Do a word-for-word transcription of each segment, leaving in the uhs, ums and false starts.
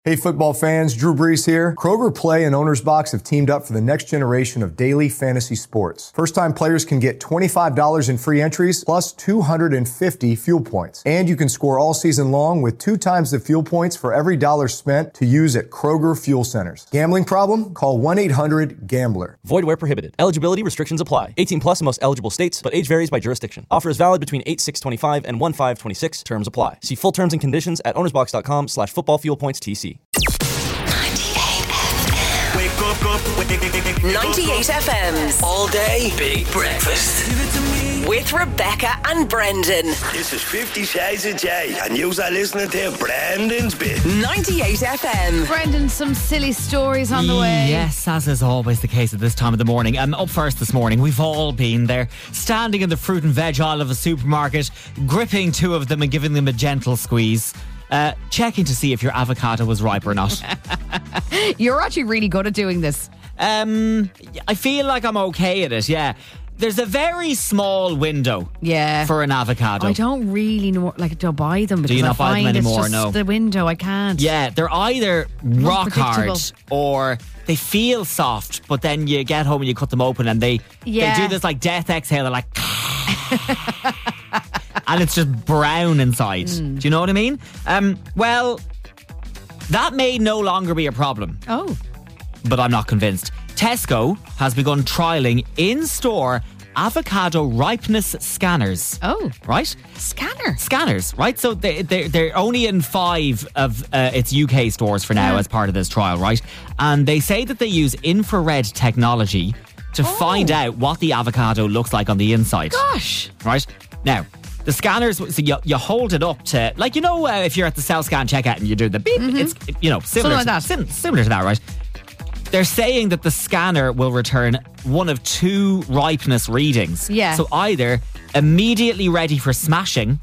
Hey football fans, Drew Brees here. Kroger Play and Owner's Box have teamed up for the next generation of daily fantasy sports. First-time players can get twenty-five dollars in free entries plus two hundred fifty fuel points. And you can score all season long with two times the fuel points for every dollar spent to use at Kroger Fuel Centers. Gambling problem? Call one eight hundred gambler. Void where prohibited. Eligibility restrictions apply. eighteen plus in most eligible states, but age varies by jurisdiction. Offer is valid between eight six twenty-five and one five twenty-six. Terms apply. See full terms and conditions at ownersbox.com slash football fuel points TC. ninety-eight F M's All day, big breakfast. with Rebecca and Brendan. This is Fifty Shades of Jay, and you are listening to Brendan's Bit. ninety-eight F M. Brendan, some silly stories on the way. Yes, as is always the case at this time of the morning. Um, up first this morning, we've all been there, standing in the fruit and veg aisle of a supermarket, gripping two of them and giving them a gentle squeeze. Uh, checking to see if your avocado was ripe or not. You're actually really good at doing this. Um, I feel like I'm okay at it, yeah. There's a very small window Yeah. for an avocado. I don't really know, like, to buy them because you not I buy them find anymore? it's just No. the window. I can't. Yeah, they're either rock hard predictable. or they feel soft, but then you get home and you cut them open and they, Yeah. they do this like death exhale. They're like... and it's just brown inside. Mm. Do you know what I mean? Um, well, that may no longer be a problem, Oh. but I'm not convinced. Tesco has begun trialling in-store avocado ripeness scanners. Oh. Right? Scanner. Scanners, right? So they, they, they're only in five of uh, its U K stores for now Yeah. as part of this trial, right? And they say that they use infrared technology to Oh. find out what the avocado looks like on the inside. Gosh. Right? Now, the scanners, so you, you hold it up to, like, you know, uh, if you're at the self-scan checkout and you do the beep, it's, you know, similar, Something like to, that. sim- similar to that, right? They're saying that the scanner will return one of two ripeness readings. Yeah. So either immediately ready for smashing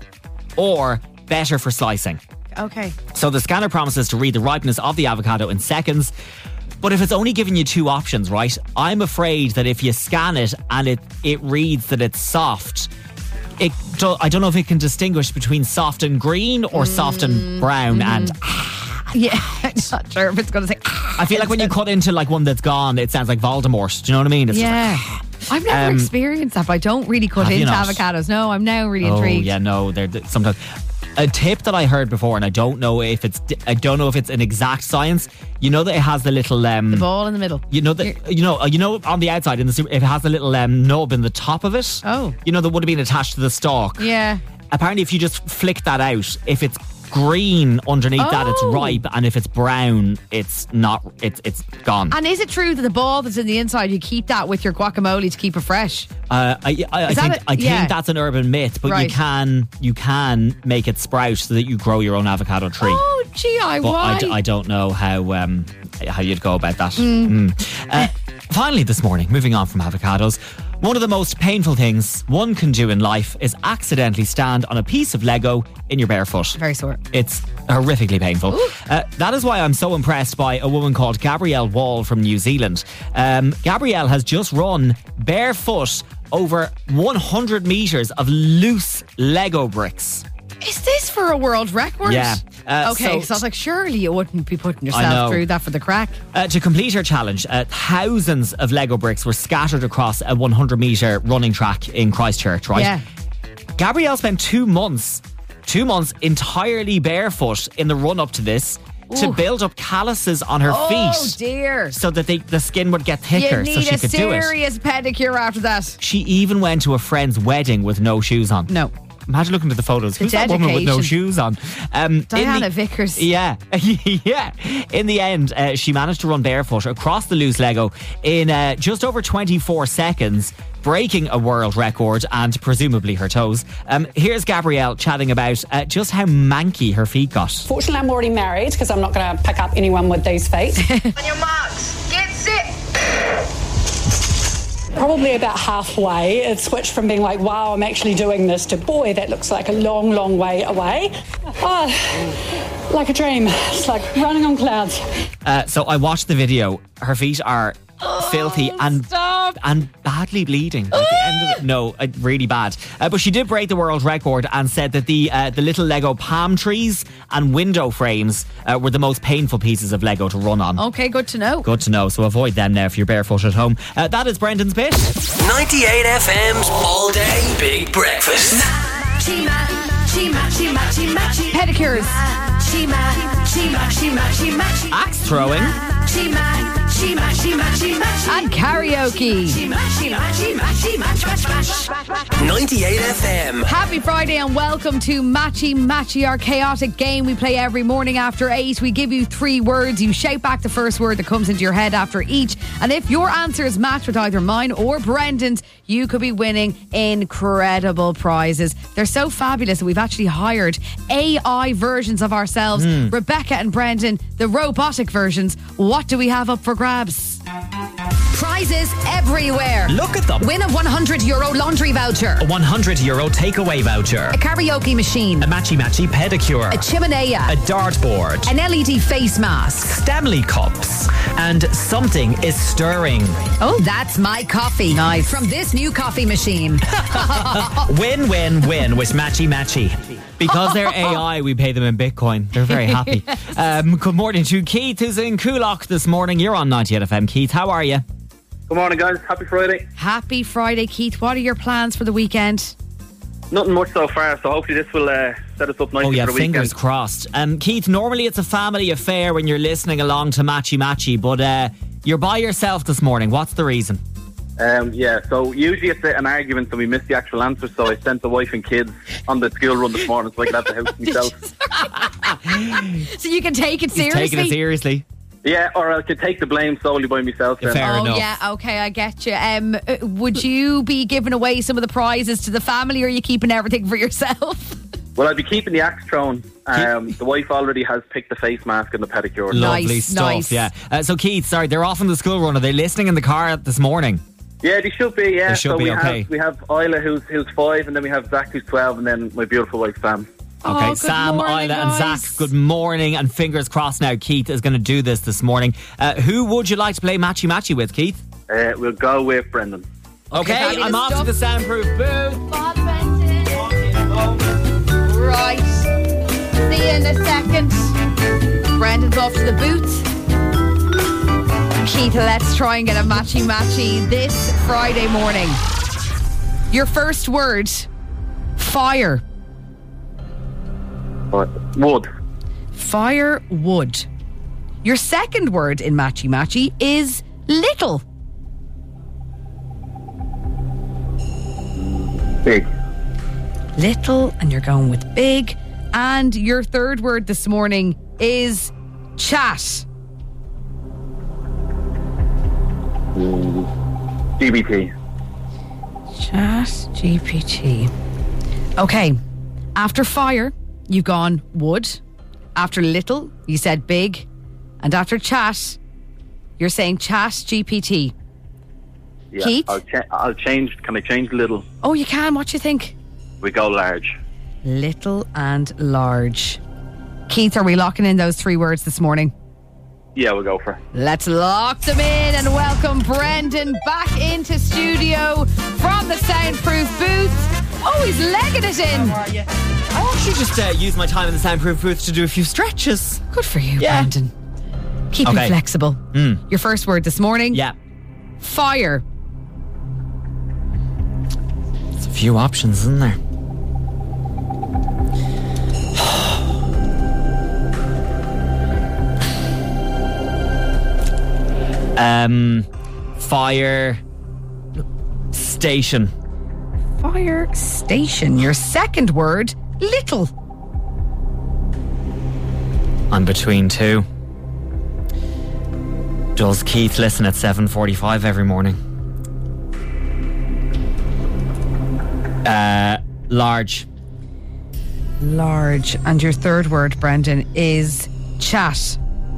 or better for slicing. Okay. So the scanner promises to read the ripeness of the avocado in seconds. But if it's only giving you two options, right, I'm afraid that if you scan it and it, it reads that it's soft, it do, I don't know if it can distinguish between soft and green or soft and brown. And Yeah. I'm not sure if it's going to say. I feel like when you cut into like one that's gone, it sounds like Voldemort. Do you know what I mean? It's just Yeah. I've never Um, experienced that, but I don't really cut have you into not? avocados. No, I'm now really Oh intrigued. yeah, no. They're they're- sometimes a tip that I heard before, and I don't know if it's I don't know if it's an exact science. You know that it has the little um, The ball in the middle. You know that you know uh, you know on the outside in the super, if it has a little um, nub in the top of it. Oh. You know that would have been attached to the stalk. Yeah. Apparently, if you just flick that out, if it's green underneath that, it's Oh. ripe, and if it's brown, it's not. It's it's gone. And is it true that the ball that's in the inside, you keep that with your guacamole to keep it fresh? Uh, I, I, I Is that think a- I think yeah. that's an urban myth, but Right. you can you can make it sprout so that you grow your own avocado tree. Oh, gee, I But I, why? d- I don't know how um, how you'd go about that. Mm. Uh, finally, this morning, moving on from avocados, one of the most painful things one can do in life is accidentally stand on a piece of Lego in your bare foot. Very sore. It's horrifically painful. Uh, that is why I'm so impressed by a woman called Gabrielle Wall from New Zealand. Um, Gabrielle has just run barefoot over one hundred metres of loose Lego bricks. Is this for a world record? Yeah. Uh, okay, so- so I was like, surely you wouldn't be putting I know. yourself through that for the crack. Uh, to complete her challenge, uh, thousands of Lego bricks were scattered across a one hundred metre running track in Christchurch, right? Yeah. Gabrielle spent two months, two months entirely barefoot in the run up to this to Ooh. build up calluses on her Oh, feet dear. so that they, the skin would get thicker You so need she a could do it. serious pedicure after that. She even went to a friend's wedding with no shoes on. No. Imagine looking at the photos. The Who's that woman with no dedication. shoes on? Um, in Diana the- Vickers. Yeah, yeah. In the end, uh, she managed to run barefoot across the loose Lego in uh, just over twenty-four seconds, breaking a world record and presumably her toes. Um, here's Gabrielle chatting about uh, just how manky her feet got. Fortunately, I'm already married because I'm not going to pick up anyone with these feet. On your marks, get set. Probably about halfway, it switched from being like, wow, I'm actually doing this, to boy, that looks like a long, long way away. Oh, like a dream. It's like running on clouds. Uh, so I watched the video. Her feet are filthy and Stop. stop. And badly bleeding at the end of it. No, uh, really bad. Uh, but she did break the world record and said that the uh, the little Lego palm trees and window frames uh, were the most painful pieces of Lego to run on. Okay, good to know. Good to know. So avoid them now if you're barefoot at home. Uh, that is Brendan's bit. ninety-eight F M's All Day Big Breakfast. Pedicures. Axe throwing. And karaoke. ninety-eight F M. Happy Friday and welcome to Matchy Matchy, our chaotic game we play every morning after eight. We give you three words. You shout back the first word that comes into your head after each. And if your answers match with either mine or Brendan's, you could be winning incredible prizes. They're so fabulous that we've actually hired A I versions of ourselves. Mm. Rebecca and Brendan, the robotic versions. What do we have up for grabs? Prizes everywhere. Look at them. Win a one hundred euro laundry voucher. A one hundred euro takeaway voucher. A karaoke machine. A matchy matchy pedicure. A chimenea. A dartboard. An L E D face mask. Stanley cups. And something is stirring. Oh, that's my coffee. Nice. From this new coffee machine. Win, win, win with Matchy Matchy. Because they're A I, we pay them in Bitcoin. They're very happy. um, good morning to Keith, who's in Coolock this morning. You're on ninety-eight F M. Keith, how are you? Good morning, guys. Happy Friday. Happy Friday, Keith. What are your plans for the weekend? Nothing much so far, so hopefully this will uh, set us up nicely Oh yeah, for the fingers weekend. crossed. Um, Keith, normally it's a family affair when you're listening along to Matchy Matchy, but uh, you're by yourself this morning. What's the reason? Um, yeah, so usually it's an argument and we miss the actual answer, so I sent the wife and kids on the school run this morning so I could have the house myself. So you can take it He's seriously? taking it seriously. Yeah, or I could take the blame solely by myself. Then. Fair oh, enough. yeah, okay, I get you. Um, uh, would you be giving away some of the prizes to the family, or are you keeping everything for yourself? Well, I'd be keeping the axe thrown. Um, the wife already has picked the face mask and the pedicure. Lovely Nice, stuff, nice. yeah. Uh, so Keith, sorry, they're off on the school run. Are they listening in the car this morning? Yeah, they should be, yeah. They should so be, we okay. have we have Isla who's who's five, and then we have Zach who's twelve, and then my beautiful wife Sam. Okay, Oh, good Sam, morning, Isla and guys. Zach, good morning, and fingers crossed now Keith is going to do this this morning. Uh, who would you like to play Matchy Matchy with, Keith? Uh, we'll go with Brendan. Okay, fabulous I'm off to stuff. the soundproof booth. Right. See you in a second. Brendan's off to the booth. Keith, let's try and get a matchy matchy this Friday morning. Your first word, fire. But wood. Firewood. Your second word in matchy matchy is little. Big. Little, and you're going with big. And your third word this morning is chat. G B T. Chat G P T. Okay. After fire, you've gone wood. After little, you said big. And after chat, you're saying chat G P T. Yeah, Keith? I'll, cha- I'll change. Can I change little? Oh, you can. What do you think? We go large. Little and large. Keith, are we locking in those three words this morning? Yeah, we'll go for it. Let's lock them in and welcome Brendan back into studio from the soundproof booth. Oh, he's legging it in. I actually just uh, used my time in the soundproof booth to do a few stretches. Good for you, Yeah. Brendan. Keep Okay. it flexible. Mm. Your first word this morning? Yeah, Fire. there's a few options, isn't there? um, fire station. Fire station. Your second word, little. I'm between two. Does Keith listen at seven forty-five every morning? Uh, large. Large. And your third word, Brendan, is chat.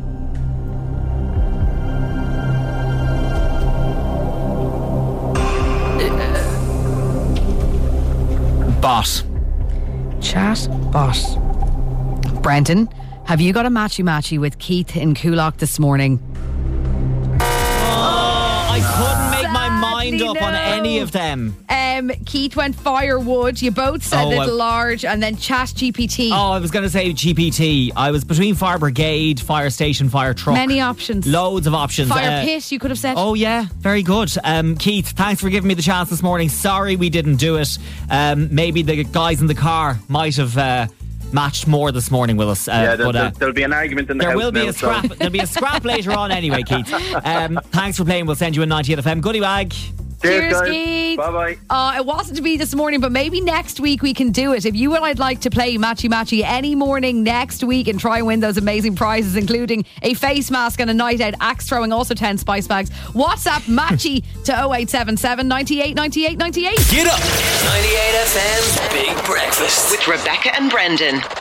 Bot. Chat bot. Brendan, have you got a matchy matchy with Keith in Coolock this morning? Oh, I couldn't make my mind lined up no. on any of them. Um, Keith went firewood. You both said Oh, little I- large, and then Chat G P T. Oh, I was going to say G P T. I was between fire brigade, fire station, fire truck. Many options. Loads of options. Fire Uh, pit, you could have said. Oh yeah, very good. Um, Keith, thanks for giving me the chance this morning. Sorry we didn't do it. Um, maybe the guys in the car might have uh, matched more this morning with us. Uh, yeah, there, but, uh, there, there'll be an argument in the there house will be now, a scrap. so. There'll be a scrap later on anyway, Keith. Um, thanks for playing. We'll send you a ninety-eight F M goodie bag. Cheers, guys. Keith. Bye bye. Uh, it wasn't to be this morning, but maybe next week we can do it. If you and I'd like to play Matchy Matchy any morning next week and try and win those amazing prizes, including a face mask and a night out, axe throwing, also ten spice bags. WhatsApp Matchy to oh eight seven seven, ninety-eight, ninety-eight, ninety-eight. Get up. ninety-eight F M's Big Breakfast. With Rebecca and Brendan.